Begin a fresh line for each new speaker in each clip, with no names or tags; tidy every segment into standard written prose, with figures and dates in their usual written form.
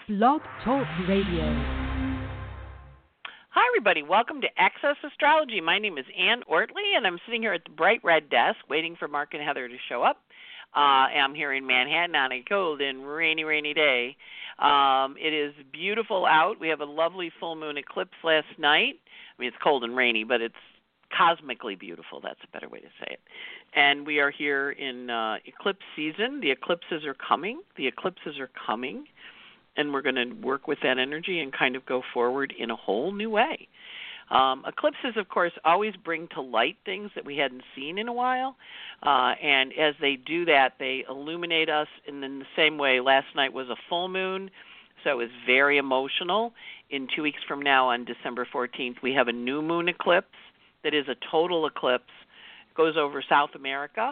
Blog Talk Radio.
Hi, everybody. Welcome to Access Astrology. My name is Ann Ortley, and I'm sitting here at the bright red desk waiting for Mark and Heather to show up. I'm here in Manhattan on a cold and rainy day. It is beautiful out. We have a lovely full moon eclipse last night. I mean, it's cold and rainy, but it's cosmically beautiful. That's a better way to say it. And we are here in eclipse season. The eclipses are coming. And we're going to work with that energy and kind of go forward in a whole new way. Eclipses, of course, always bring to light things that we hadn't seen in a while. And as they do that, they illuminate us. And in the same way, last night was a full moon, so it was very emotional. In 2 weeks from now, on December 14th, we have a new moon eclipse that is a total eclipse. It goes over South America,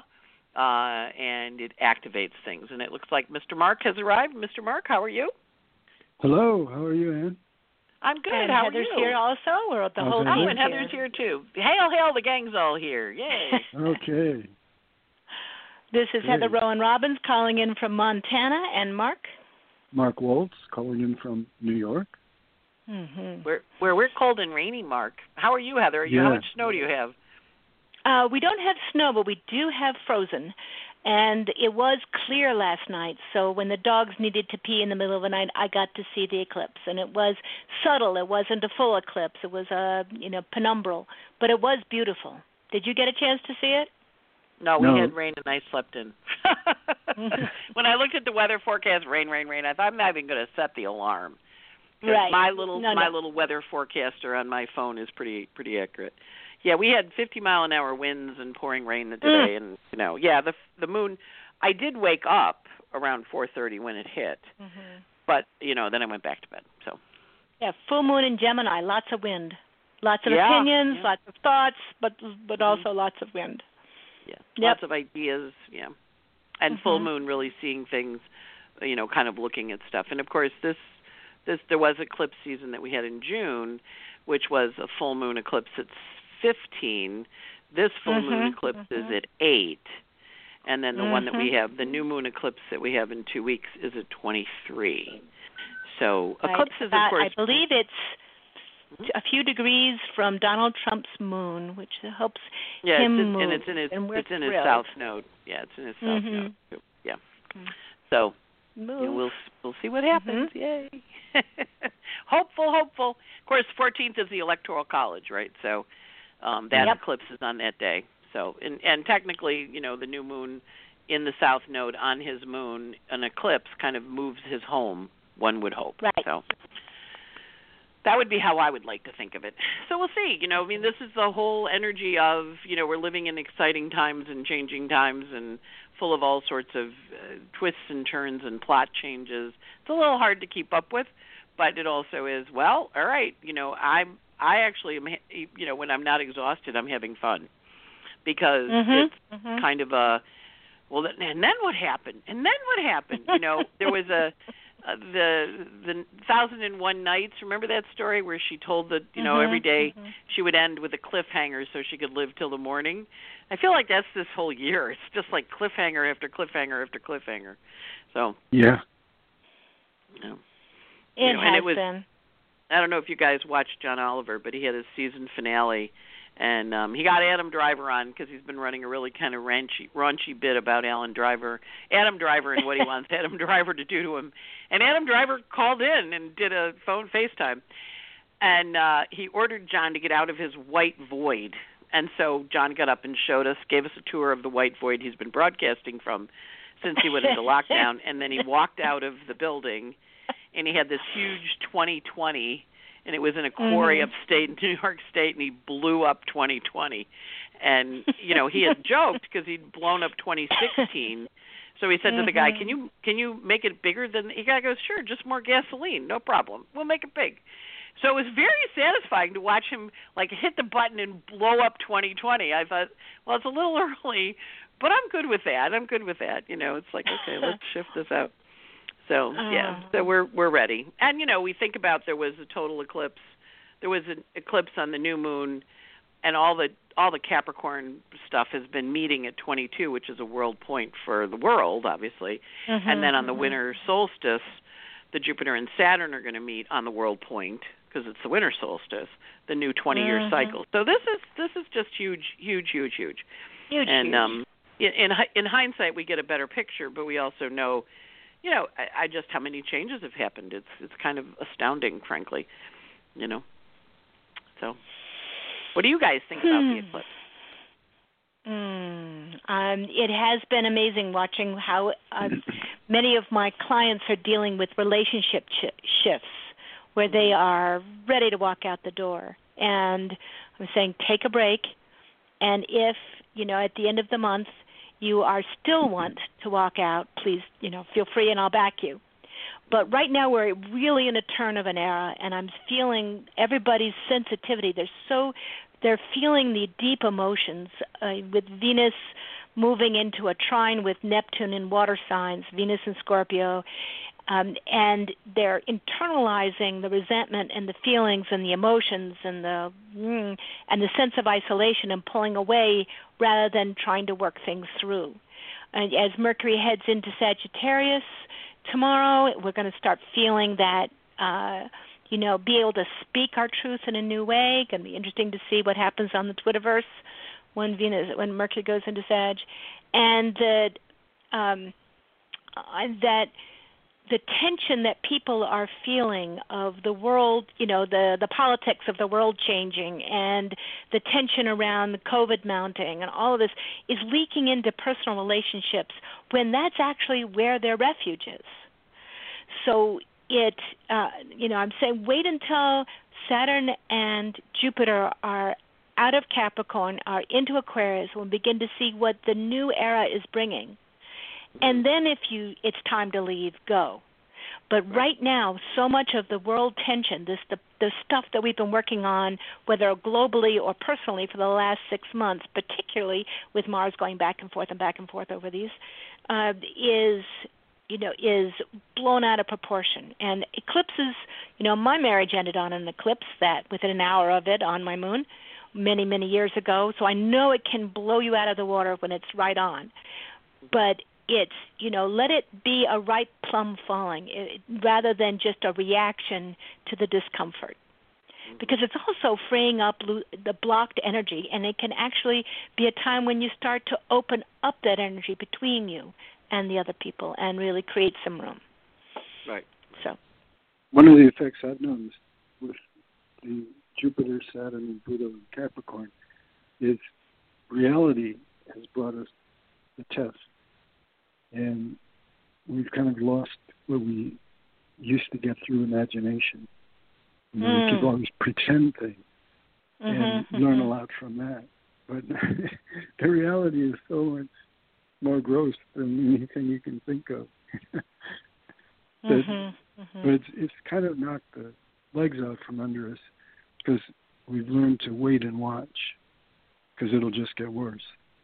and it activates things. And it looks like Mr. Mark has arrived. Mr. Mark, how are you?
Hello, how are you, Ann?
I'm good.
And
how
Heather's
are you?
here also. We're the whole team
Oh, and Heather's here too. Hail, the gang's all here. Yay.
Okay.
This is
Great.
Heather Rowan Robbins calling in from Montana, and Mark?
Mark Waltz calling in from New York.
Mm-hmm.
We're cold and rainy, Mark. How are you, Heather?
Yeah.
How much snow do you have?
We don't have snow, but we do have frozen. And it was clear last night, so when the dogs needed to pee in the middle of the night, I got to see the eclipse. And it was subtle. It wasn't a full eclipse. It was penumbral. But it was beautiful. Did you get a chance to see it?
No, we had rain and I slept in. When I looked at the weather forecast, rain, I thought I'm not even going to set the alarm.
Right.
My little weather forecaster on my phone is pretty accurate. Yeah, we had 50-mile-an-hour winds and pouring rain today, and the moon. I did wake up around 4:30 when it hit, but then I went back to bed. So.
Yeah, full moon in Gemini, lots of wind, lots of opinions, lots of thoughts, but also lots of wind.
Yeah, lots of ideas. Yeah, and full moon really seeing things, kind of looking at stuff. And of course, this there was eclipse season that we had in June, which was a full moon eclipse at 15. This full moon eclipse is at 8, and then the one that we have, the new moon eclipse that we have in 2 weeks, is at 23. So eclipses, of course.
I believe it's a few degrees from Donald Trump's moon, which helps him move.
And it's in his south node. Yeah, it's in his south node. Yeah. So we'll see what happens. Yay. Hopeful. Of course, 14th is the Electoral College, right? So that eclipse is on that day. So and technically, the new moon in the south node on his moon, an eclipse kind of moves his home, one would hope.
Right.
So that would be how I would like to think of it. So we'll see. This is the whole energy of, we're living in exciting times and changing times and full of all sorts of twists and turns and plot changes. It's a little hard to keep up with, but it also is, all right, I actually am, when I'm not exhausted, I'm having fun because it's kind of and then what happened? There was the 1001 Nights. Remember that story where she told that, every day she would end with a cliffhanger so she could live till the morning? I feel like that's this whole year. It's just like cliffhanger after cliffhanger after cliffhanger. So
it has been.
I don't know if you guys watched John Oliver, but he had his season finale, and he got Adam Driver on because he's been running a really kind of raunchy bit about Adam Driver and what he wants Adam Driver to do to him. And Adam Driver called in and did a phone FaceTime, and he ordered John to get out of his white void. And so John got up and gave us a tour of the white void he's been broadcasting from since he went into lockdown, and then he walked out of the building. And he had this huge 2020, and it was in a quarry upstate in New York State, and he blew up 2020. And, he had joked because he'd blown up 2016. So he said to the guy, can you make it bigger than – the guy goes, sure, just more gasoline, no problem. We'll make it big. So it was very satisfying to watch him, hit the button and blow up 2020. I thought, it's a little early, but I'm good with that. It's like, okay, let's shift this out. So so we're ready. And we think about there was a total eclipse. There was an eclipse on the new moon, and all the Capricorn stuff has been meeting at 22, which is a world point for the world, obviously. And then on the winter solstice, the Jupiter and Saturn are going to meet on the world point because it's the winter solstice, the new 20-year cycle. So this is just huge. And in hindsight, we get a better picture, but we also know, I just how many changes have happened. It's kind of astounding, frankly, So, what do you guys think about the eclipse?
It has been amazing watching how many of my clients are dealing with relationship shifts where they are ready to walk out the door. And I'm saying take a break, and if, at the end of the month you are still want to walk out, please, feel free and I'll back you. But right now we're really in a turn of an era, and I'm feeling everybody's sensitivity. They're feeling the deep emotions with Venus moving into a trine with Neptune in water signs, Venus in Scorpio, and they're internalizing the resentment and the feelings and the emotions and the sense of isolation and pulling away rather than trying to work things through. And as Mercury heads into Sagittarius tomorrow, we're going to start feeling that be able to speak our truth in a new way. Going to be interesting to see what happens on the Twitterverse when Mercury goes into Sag, and that the tension that people are feeling of the world, the politics of the world changing, and the tension around the COVID mounting, and all of this is leaking into personal relationships when that's actually where their refuge is. So I'm saying wait until Saturn and Jupiter are out of Capricorn, are into Aquarius, we'll begin to see what the new era is bringing. And then it's time to leave, go. But right now, so much of the world tension, the stuff that we've been working on, whether globally or personally for the last 6 months, particularly with Mars going back and forth over these, is blown out of proportion. And eclipses, my marriage ended on an eclipse that within an hour of it on my moon many, many years ago. So I know it can blow you out of the water when it's right on. But it's, let it be a ripe plum falling rather than just a reaction to the discomfort. Because it's also freeing up the blocked energy, and it can actually be a time when you start to open up that energy between you and the other people and really create some room.
Right.
So,
one of the effects I've noticed with the Jupiter, Saturn, and Pluto in Capricorn is reality has brought us the test. And we've kind of lost what we used to get through imagination. We could always pretend things and learn a lot from that. But the reality is so much more gross than anything you can think of. But it's kind of knocked the legs out from under us because we've learned to wait and watch because it'll just get worse.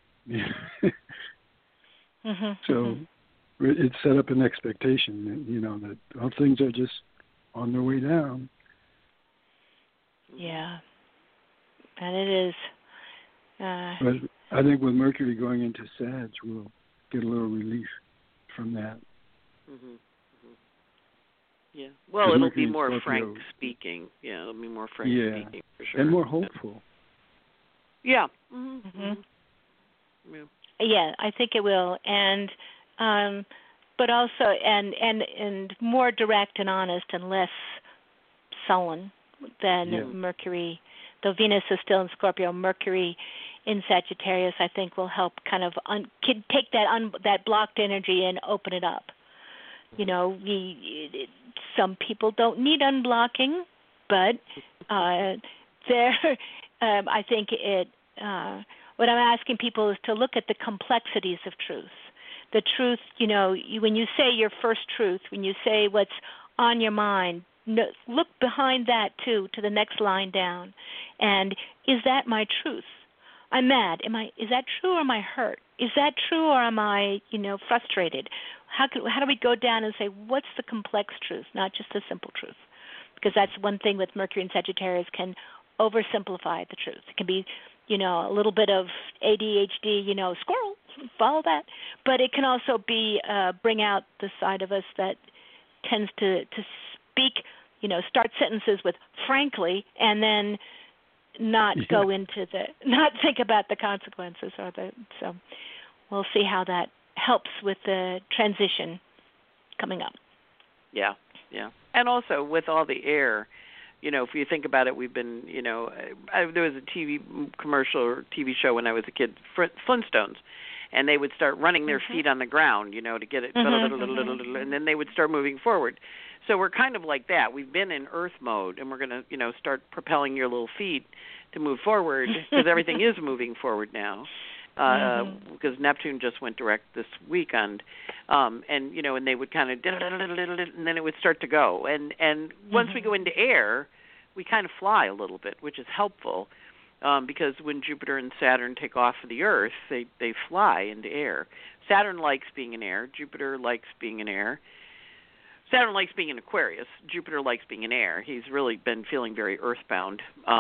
So it's set up an expectation that all things are just on their way down.
Yeah, and it is.
But I think with Mercury going into Sag, we'll get a little relief from that.
Yeah. Well, it'll be more frank speaking. Yeah, it'll be more frank speaking for sure.
And more hopeful.
Yeah.
Yeah, I think it will, and but also and more direct and honest and less sullen than Mercury. Though Venus is still in Scorpio, Mercury in Sagittarius, I think, will help kind of take that blocked energy and open it up. Some people don't need unblocking, but I think it. What I'm asking people is to look at the complexities of truth. The truth, when you say your first truth, when you say what's on your mind, look behind that too, to the next line down. And is that my truth? I'm mad. Is that true or am I hurt? Is that true or am I, frustrated? How do we go down and say what's the complex truth, not just the simple truth? Because that's one thing with Mercury and Sagittarius can oversimplify the truth. It can be a little bit of ADHD, squirrel, follow that. But it can also be bring out the side of us that tends to speak, start sentences with frankly, and then not go into not think about the consequences so we'll see how that helps with the transition coming up.
Yeah. And also with all the air, if you think about it, we've been, there was a TV commercial or TV show when I was a kid, Flintstones, and they would start running their feet on the ground, to get it, and then they would start moving forward. So we're kind of like that. We've been in Earth mode, and we're going to, start propelling your little feet to move forward because everything is moving forward now. Because Neptune just went direct this weekend, and they would kind of, and then it would start to go. And once we go into air, we kind of fly a little bit, which is helpful. Because when Jupiter and Saturn take off of the Earth, they fly into air. Saturn likes being in air. Jupiter likes being in air. Saturn likes being in Aquarius. Jupiter likes being in air. He's really been feeling very earthbound.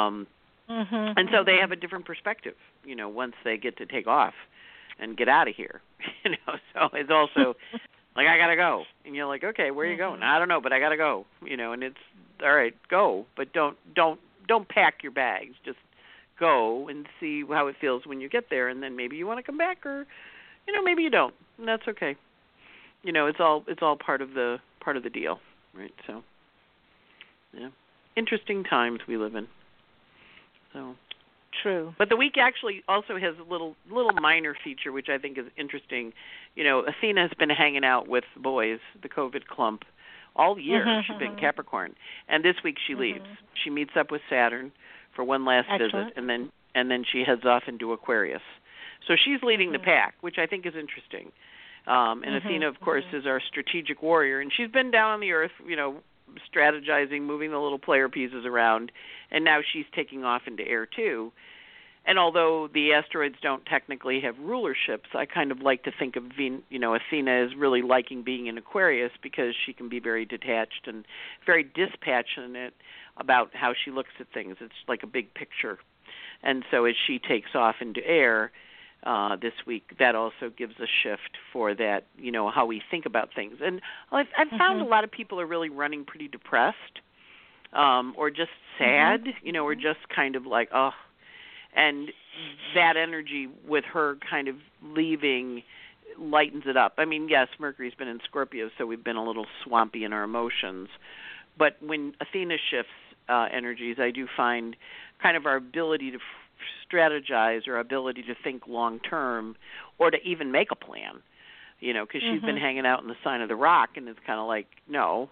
And so they have a different perspective, once they get to take off and get out of here. So it's also like, I got to go. And you're like, okay, where are you going? I don't know, but I got to go. And it's, all right, go. But don't pack your bags. Just go and see how it feels when you get there, and then maybe you want to come back, or maybe you don't, and that's okay. It's all part of the deal, right? So yeah, interesting times we live in. So
true.
But the week actually also has a little minor feature which I think is interesting. Athena has been hanging out with the boys, the COVID clump, all year. She's been Capricorn, and this week she leaves. She meets up with Saturn for one last visit, and then she heads off into Aquarius. So she's leading the pack, which I think is interesting. And Athena, of course, is our strategic warrior, and she's been down on the Earth, strategizing, moving the little player pieces around, and now she's taking off into air too. And although the asteroids don't technically have rulerships, I kind of like to think of Athena as really liking being in Aquarius because she can be very detached and very dispassionate about how she looks at things. It's like a big picture. And so as she takes off into air this week, that also gives a shift for that, how we think about things. And I've found a lot of people are really running pretty depressed or just sad, or just kind of like, oh. And that energy with her kind of leaving lightens it up. I mean, yes, Mercury's been in Scorpio, so we've been a little swampy in our emotions. But when Athena shifts energies, I do find kind of our ability to strategize or ability to think long term or to even make a plan, because she's been hanging out in the sign of the rock, and it's kind of like, no.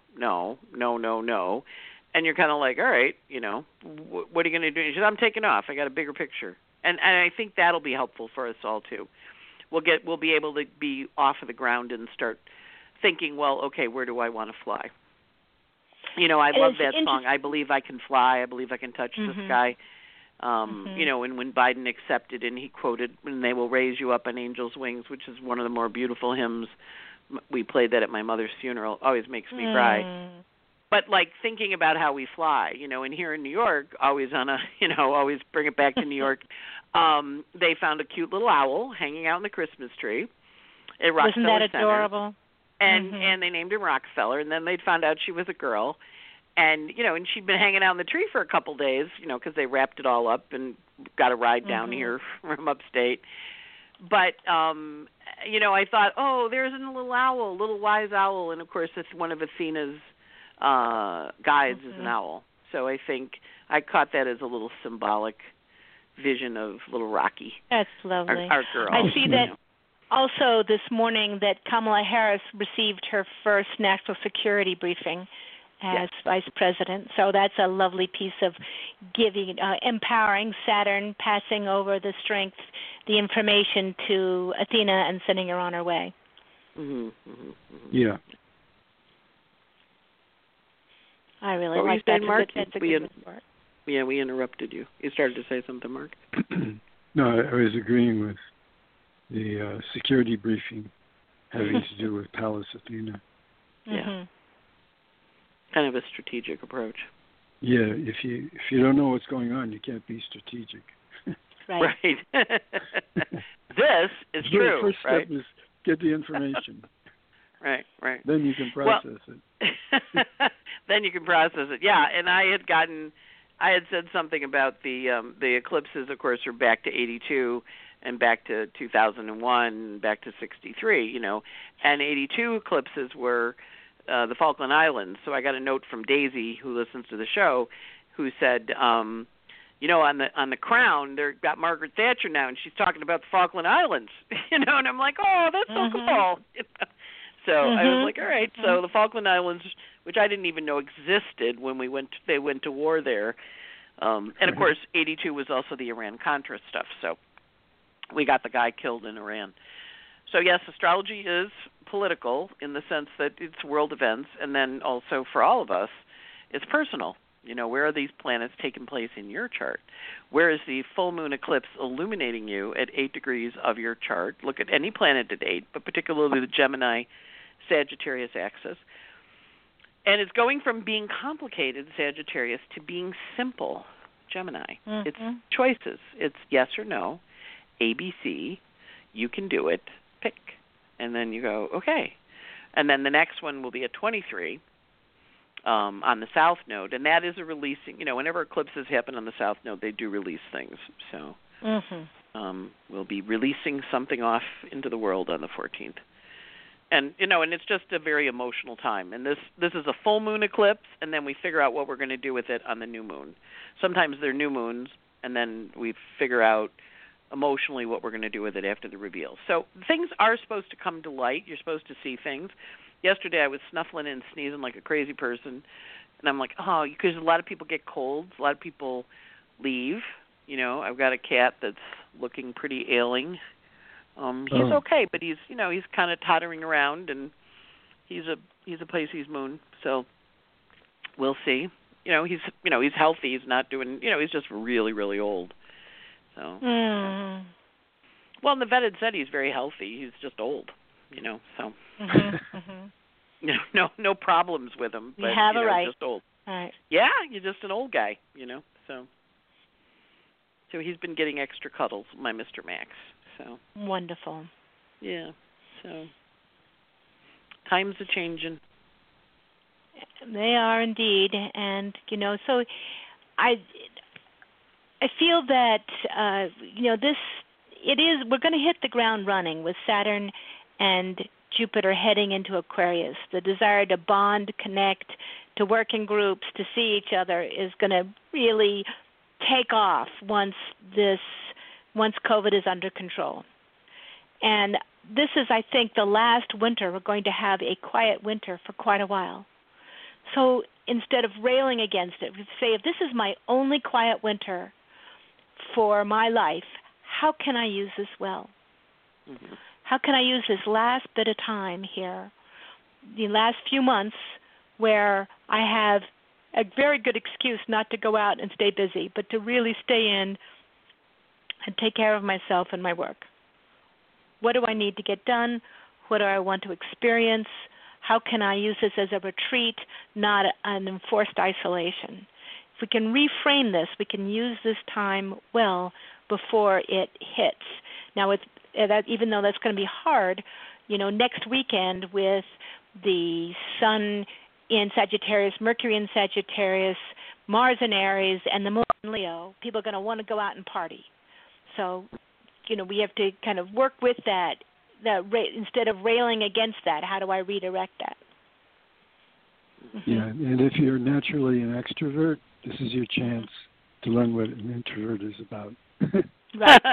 And you're kind of like, all right, what are you going to do? She said, I'm taking off. I got a bigger picture. And I think that'll be helpful for us all, too. We'll be able to be off of the ground and start thinking, well, okay, where do I want to fly? I love that song, I Believe I Can Fly, I Believe I Can Touch the Sky. And when Biden accepted, and he quoted, and they will raise you up on angel's wings, which is one of the more beautiful hymns. We played that at my mother's funeral. Always makes me cry. But like thinking about how we fly, and here in New York, always always bring it back to New York. They found a cute little owl hanging out in the Christmas tree at Rockefeller
Center. Isn't that
Center.
adorable?
And they named him Rockefeller, and then they'd found out she was a girl. And, and she'd been hanging out in the tree for a couple days, because they wrapped it all up and got a ride down here from upstate. But, I thought, oh, there's a little owl, a little wise owl. And, of course, it's one of Athena's guides is an owl. So I think I caught that as a little symbolic vision of little Rocky.
That's lovely.
Our girl.
I see that also this morning that Kamala Harris received her first national security briefing as vice president. So that's a lovely piece of giving, empowering Saturn, passing over the strength, the information to Athena and sending her on her way.
Yeah.
I really
what
like
that.
That.
Mark?
That's a good part.
Yeah, we interrupted you. You started to say something, Mark.
No, I was agreeing with the security briefing having to do with Pallas Athena.
Yeah. Kind of a strategic approach.
Yeah, if you don't know what's going on, you can't be strategic.
Right.
This is true.
The first step is get the information.
Right.
Then you can process it.
Then you can process it. Yeah, and I had said something about the eclipses, of course, are back to 82 and back to 2001, back to 63, and 82 eclipses were the Falkland Islands. So I got a note from Daisy, who listens to the show, who said, on the Crown, they've got Margaret Thatcher now, and she's talking about the Falkland Islands, and I'm like, oh, that's so cool. So I was like, all right. So the Falkland Islands, which I didn't even know existed when they went to war there, and of course, 82 was also the Iran-Contra stuff. So we got the guy killed in Iran. So yes, astrology is political in the sense that it's world events, and then also for all of us, it's personal. Where are these planets taking place in your chart? Where is the full moon eclipse illuminating you at 8 degrees of your chart? Look at any planet at 8, but particularly the Gemini Sagittarius axis. And it's going from being complicated, Sagittarius, to being simple, Gemini. It's choices. It's yes or no, ABC, you can do it, pick. And then you go, okay. And then the next one will be at 23. On the South Node, and that is a releasing. Whenever eclipses happen on the South Node, they do release things. So we'll be releasing something off into the world on the 14th, and and it's just a very emotional time. And this is a full moon eclipse, and then we figure out what we're going to do with it on the new moon. Sometimes they're new moons, and then we figure out emotionally what we're going to do with it after the reveal. So things are supposed to come to light. You're supposed to see things. Yesterday I was snuffling and sneezing like a crazy person, and I'm like, oh, because a lot of people get colds, a lot of people leave. I've got a cat that's looking pretty ailing. He's okay, but he's kind of tottering around, and he's a Pisces moon, so we'll see. He's healthy. He's not doing. He's just really, really old. So. Well, and the vet had said he's very healthy. He's just old. So no problems with him. But,
you have a right.
Just old.
Right.
Yeah, you're just an old guy. So he's been getting extra cuddles, my Mr. Max. So
wonderful.
Yeah. So times are changing.
They are indeed, and so I feel that this it is. We're going to hit the ground running with Saturn and Jupiter heading into Aquarius. The desire to bond, connect, to work in groups, to see each other is going to really take off once COVID is under control. And this is, I think, the last winter we're going to have a quiet winter for quite a while. So instead of railing against it, we say, if this is my only quiet winter for my life, how can I use this well? Mm-hmm. How can I use this last bit of time here, the last few months, where I have a very good excuse not to go out and stay busy, but to really stay in and take care of myself and my work? What do I need to get done? What do I want to experience? How can I use this as a retreat, not an enforced isolation? If we can reframe this, we can use this time well before it hits. Now, even though that's going to be hard, next weekend with the Sun in Sagittarius, Mercury in Sagittarius, Mars in Aries, and the Moon in Leo, people are going to want to go out and party. So, we have to kind of work with that instead of railing against that. How do I redirect that?
Yeah, and if you're naturally an extrovert, this is your chance to learn what an introvert is about.
Right.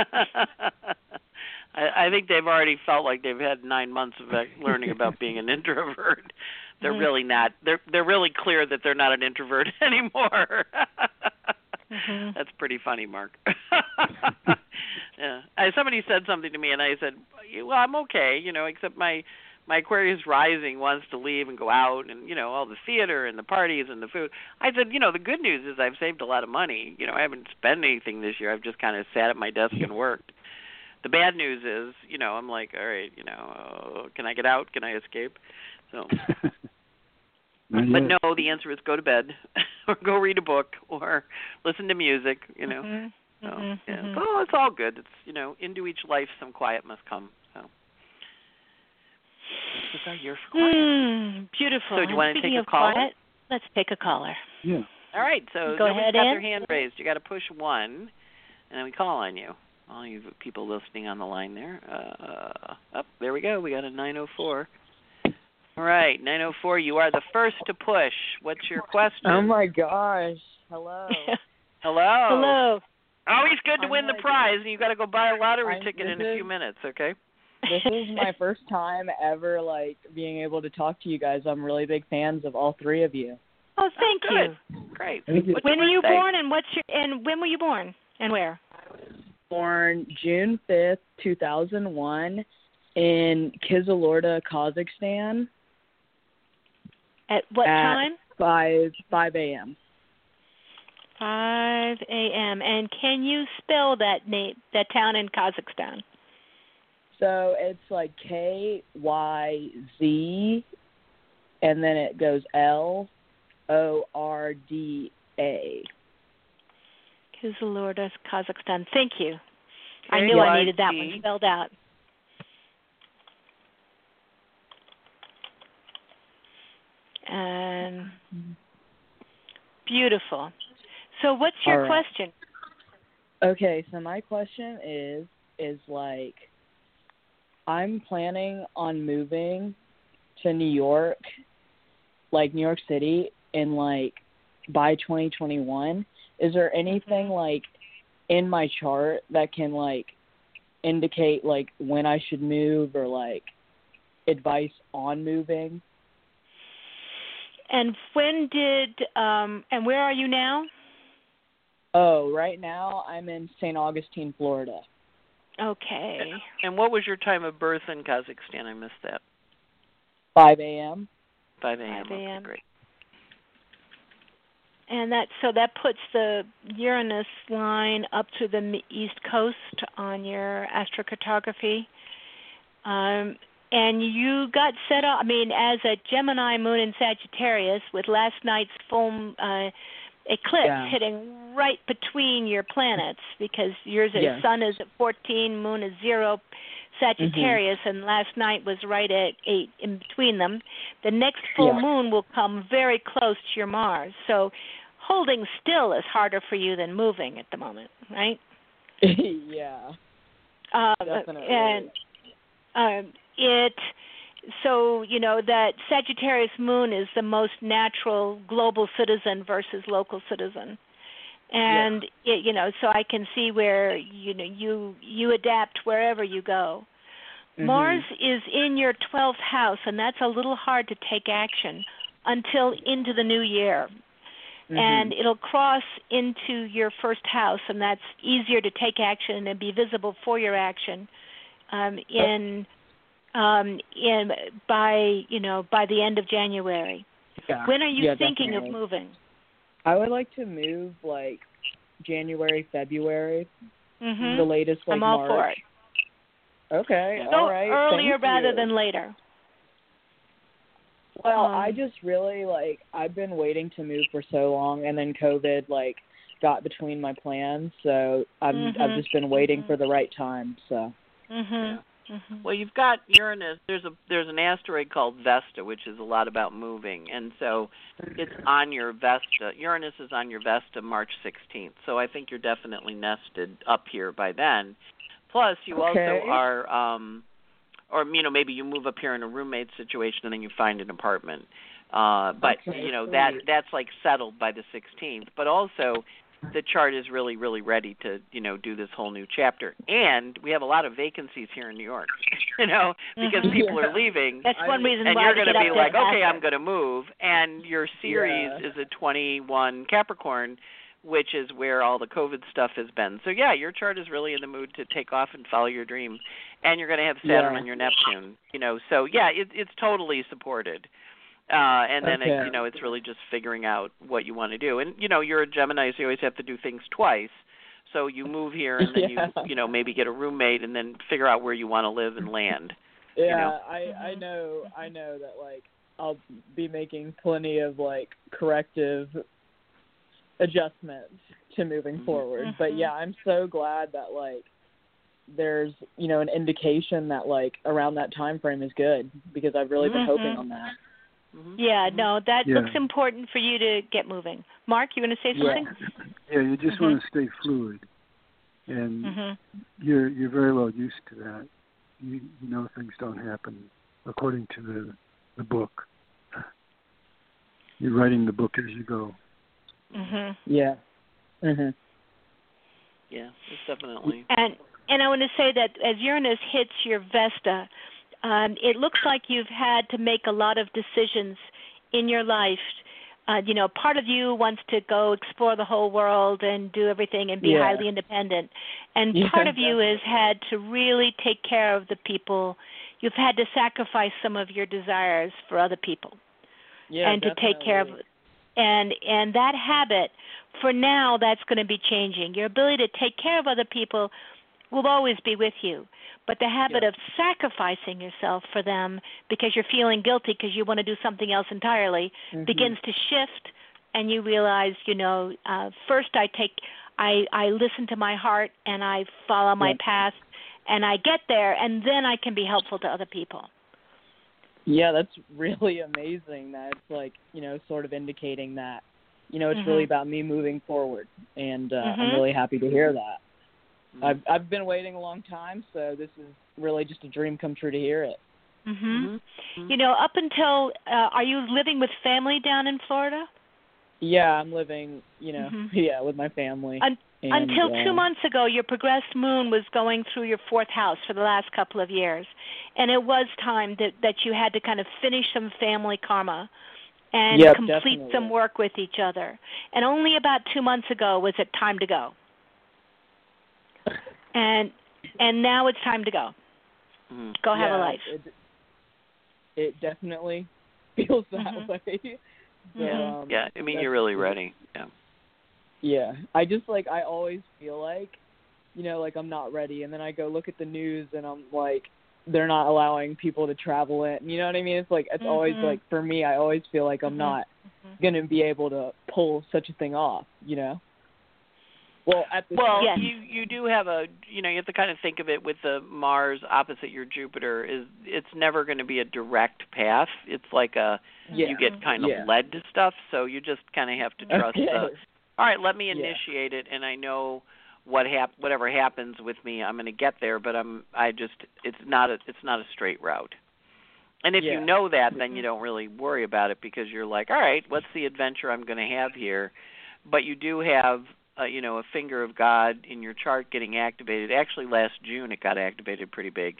I think they've already felt like they've had 9 months of learning about being an introvert. They're really not. They're really clear that they're not an introvert anymore. That's pretty funny, Mark. Yeah. Somebody said something to me, and I said, "Well, I'm okay, except my Aquarius rising wants to leave and go out, and all the theater and the parties and the food." I said, "The good news is I've saved a lot of money. I haven't spent anything this year. I've just kind of sat at my desk and worked." The bad news is, I'm like, all right, can I get out? Can I escape? So, but no, the answer is go to bed, or go read a book, or listen to music. So, yeah. So it's all good. It's into each life some quiet must come. So This is our year for quiet.
Beautiful.
So do you want to take a caller?
Quiet, let's take a caller.
Yeah.
All right, so
Go
nobody's
ahead,
got
Ann.
their hand raised. You got to push 1, and then we call on you. All you people listening on the line there. There we go. We got a 904. All right, 904, you are the first to push. What's your question?
Oh, my gosh. Hello.
Hello.
Hello.
Always good to win the prize, and you got to go buy a lottery ticket in a few
is-
minutes, okay?
This is my first time ever, being able to talk to you guys. I'm really big fans of all three of you.
Oh, thank
Good.
you.
Great.
Thank you.
What's
When
your
were you
birthday?
born, and when were you born, and where?
Born June 5th, 2001, in Kizilorda, Kazakhstan.
At what time?
5 a.m.
5 a.m. And can you spell that town in Kazakhstan?
So it's KYZ, and then it goes LORDA.
Kizilorda, Kazakhstan. Thank you. I
Okay,
knew I needed that
YZ.
one spelled out. Beautiful. So what's your
All right.
question?
Okay, so my question is I'm planning on moving to New York, New York City, in by 2021. Is there anything in my chart that can indicate when I should move or advice on moving?
And when did and where are you now?
Oh, right now I'm in St. Augustine, Florida.
Okay.
And what was your time of birth in Kazakhstan? I missed that.
5 a.m.
5 a.m.
5 a.m.
Okay, great.
And that puts the Uranus line up to the east coast on your astrocartography. And you got set up, as a Gemini moon in Sagittarius with last night's full eclipse hitting right between your planets, because yours is sun is at 14, moon is 0, Sagittarius, and last night was right at 8 in between them. The next full moon will come very close to your Mars. So holding still is harder for you than moving at the moment, right?
Yeah.
And
Definitely.
that Sagittarius moon is the most natural global citizen versus local citizen. And so I can see where you adapt wherever you go.
Mm-hmm.
Mars is in your 12th house, and that's a little hard to take action until into the new year.
Mm-hmm.
And it'll cross into your first house, and that's easier to take action and be visible for your action by the end of January.
Yeah.
When are you thinking
definitely.
of moving?
I would like to move January, February,
Mm-hmm.
the latest
I'm all
March.
for it.
Okay,
Go
all right.
earlier
thank
rather
you.
than later.
Well, I just really I've been waiting to move for so long, and then COVID got between my plans, so I've just been waiting for the right time. So.
Mhm. Mm-hmm.
Well, you've got Uranus. There's an asteroid called Vesta, which is a lot about moving, and so it's on your Vesta. Uranus is on your Vesta March 16th, so I think you're definitely nested up here by then. Plus, you also are, or maybe you move up here in a roommate situation and then you find an apartment. But that's settled by the 16th. But also, the chart is really, really ready to, do this whole new chapter. And we have a lot of vacancies here in New York, because people are leaving.
That's one reason
and
why
you're
going
to
be
like, okay,
faster.
I'm going to move. And your Ceres is a 21 Capricorn, which is where all the COVID stuff has been. So, your chart is really in the mood to take off and follow your dream. And you're going to have Saturn on your Neptune, So, it's totally supported. And then, it's really just figuring out what you want to do. And, you're a Gemini, so you always have to do things twice. So you move here and then you maybe get a roommate and then figure out where you want to live and land.
Yeah, I know that, I'll be making plenty of, corrective adjustments to moving forward. But, I'm so glad that, there's, an indication that like around that time frame is good, because I've really been hoping on that.
Yeah, no, that looks important for you to get moving. Mark, you want to say something?
Yeah, you just want to stay fluid, and you're very well used to that. You know things don't happen according to the book. You're writing the book as you go.
Yeah.
Yeah, it's definitely.
And I want to say that as Uranus hits your Vesta, it looks like you've had to make a lot of decisions in your life. Part of you wants to go explore the whole world and do everything and be highly independent. And part of you has had to really take care of the people. You've had to sacrifice some of your desires for other people.
Yeah,
and to take care of it. And that habit, for now, that's going to be changing. Your ability to take care of other people will always be with you. But the habit of sacrificing yourself for them because you're feeling guilty because you want to do something else entirely begins to shift, and you realize, first I listen to my heart and I follow my path, and I get there, and then I can be helpful to other people.
Yeah, that's really amazing that it's like, sort of indicating that, it's really about me moving forward. And I'm really happy to hear that. I've been waiting a long time, so this is really just a dream come true to hear it.
Up until, are you living with family down in Florida?
Yeah, I'm living, with my family.
Until 2 months ago, your progressed moon was going through your fourth house for the last couple of years. And it was time that you had to kind of finish some family karma and complete some work with each other. And only about 2 months ago was it time to go. And now it's time to go. Go have a life.
It definitely feels that way. So,
I mean, you're really ready.
Yeah, I just I always feel like, I'm not ready, and then I go look at the news and I'm like, they're not allowing people to travel in. You know what I mean? It's it's always for me, I always feel like I'm not gonna be able to pull such a thing off. Well,
you do have you have to kind of think of it with the Mars opposite your Jupiter. It's never going to be a direct path. It's like you get kind of led to stuff, so you just kind of have to trust all right, let me initiate it, and I know whatever happens with me, I'm going to get there. But it's not a straight route. And if you know that, then you don't really worry about it, because you're like, all right, what's the adventure I'm going to have here? But you do have a finger of God in your chart getting activated. Actually, last June it got activated pretty big,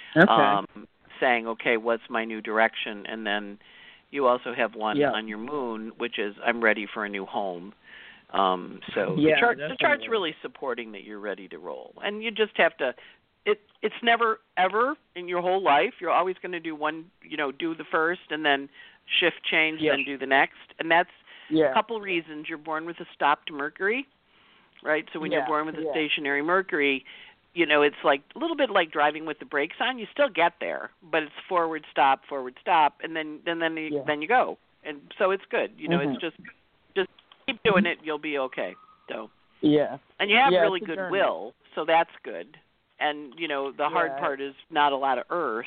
saying, okay, what's my new direction? And then you also have one on your moon, which is, I'm ready for a new home. So the chart's really supporting that you're ready to roll. And you just have to, it's never, ever in your whole life, you're always going to do one, do the first and then shift change, then do the next. And that's a couple reasons. You're born with a stopped Mercury, right? So when you're born with a stationary Mercury, it's like a little bit like driving with the brakes on. You still get there, but it's forward, stop, and then you go. And so it's good. It's just keep doing it. You'll be okay. So and you have really good will, so that's good. And the hard part is not a lot of Earth.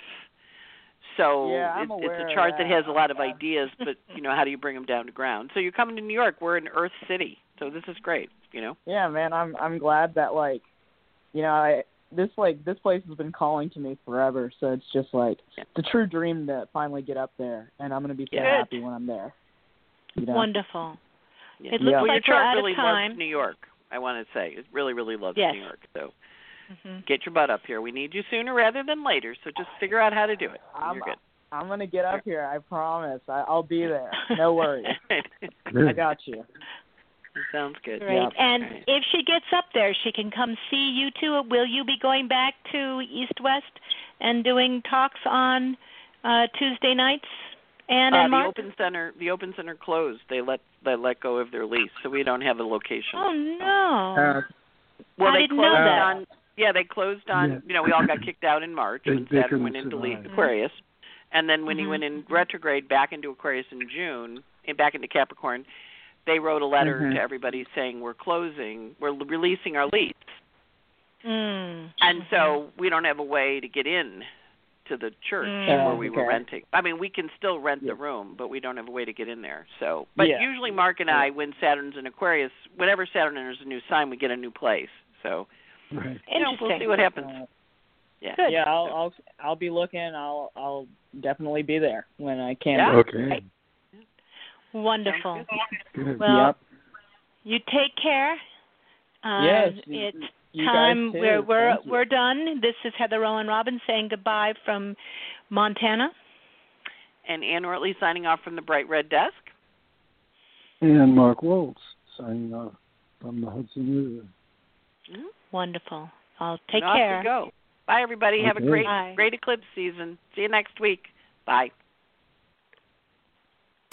So it's a chart that has a lot of ideas, but how do you bring them down to ground? So you're coming to New York. We're in Earth City, so this is great.
Yeah, man. I'm glad that this place has been calling to me forever. So it's just it's a true dream to finally get up there, and I'm gonna be so happy when I'm there.
Wonderful. It looks like
your
we're
chart
out
really
of time.
loves New York. I want to say it really, really loves New York. So get your butt up here. We need you sooner rather than later. So just figure out how to do it. You're good.
I'm gonna get up here. I promise. I'll be there. No worries. I got you.
Sounds good.
Great.
Yeah.
And if she gets up there, she can come see you too. Will you be going back to East West and doing talks on Tuesday nights? And Mark?
The Open Center closed. They let go of their lease, so we don't have a location.
Oh no!
Well,
I didn't know that.
They closed on. We all got kicked out in March, and Saturn went into Aquarius, and then when he went in retrograde back into Aquarius in June, and back into Capricorn, they wrote a letter to everybody saying we're releasing our lease. And so we don't have a way to get in to the church where we were renting. I mean, we can still rent the room, but we don't have a way to get in there. So, but usually Mark and I, when Saturn's in Aquarius, whenever Saturn enters a new sign, we get a new place. So,
Right.
we'll see what happens.
Good.
Yeah, I'll be looking. I'll definitely be there when I can.
Yeah.
Okay.
Wonderful.
Good.
Well, you take care.
Yes.
It's
You
time.
guys too.
We're done. This is Heather Rowan Robbins saying goodbye from Montana.
And Ann Ortley signing off from the Bright Red Desk.
And Mark Woltz signing off from the Hudson River.
Wonderful. I'll take
and
care.
Off we go. Bye, everybody. Have a
Okay.
great eclipse season. See you next week. Bye.